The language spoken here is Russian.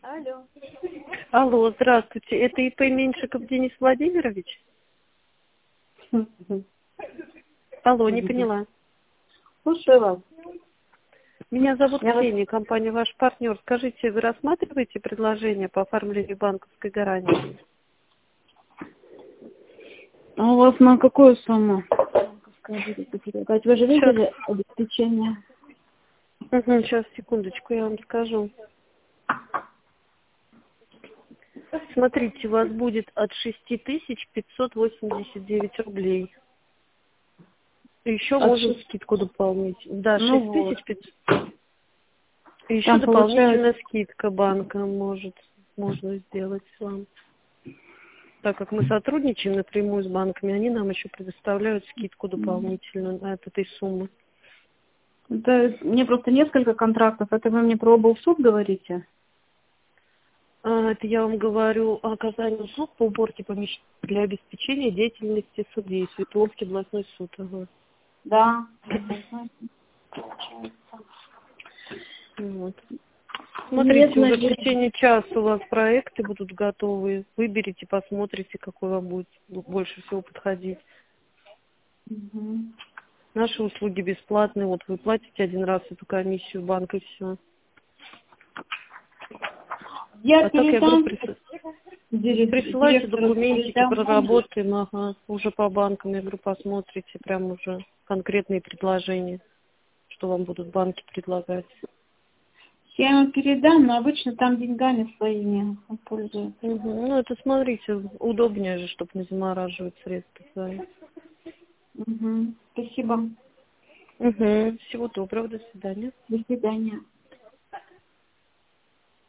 Алло. Алло, здравствуйте. Это ИП Меньшиков Денис Владимирович? Алло, не поняла. Слушаю вас. Меня зовут Я вас... Ксения, компания «Ваш партнер». Скажите, вы рассматриваете предложение по оформлению банковской гарантии? А у вас на какую сумму? Вы же Сейчас, видели обеспечение? сейчас, секундочку, я вам скажу. Смотрите, у вас будет от 6589 рублей. Еще можем скидку дополнить. Да, Ну вот. 6500. Еще Там дополнительная получается... скидка банка можно сделать вам. Так как мы сотрудничаем напрямую с банками, они нам еще предоставляют скидку дополнительную от этой суммы. Это мне просто несколько контрактов. Это вы мне про облсуд говорите? Это я вам говорю о оказании услуг по уборке помещений для обеспечения деятельности судей. Свердловский областной суд. Ага. Да. Вот. Нет, Смотрите, уже в наверное. течение часа у вас проекты будут готовы. Выберите, посмотрите, какой вам будет больше всего подходить. Наши услуги бесплатные. Вот вы платите один раз эту комиссию в банк и все. Я А так я говорю, передам присылайте директору, документики, передам. проработаем, ага, уже по банкам, я говорю, посмотрите, прям уже конкретные предложения, что вам будут банки предлагать. Я ему передам, но обычно там деньгами своими пользуются. Ну, это смотрите, удобнее же, чтобы не замораживать средства свои. Спасибо. Всего доброго, до свидания. До свидания.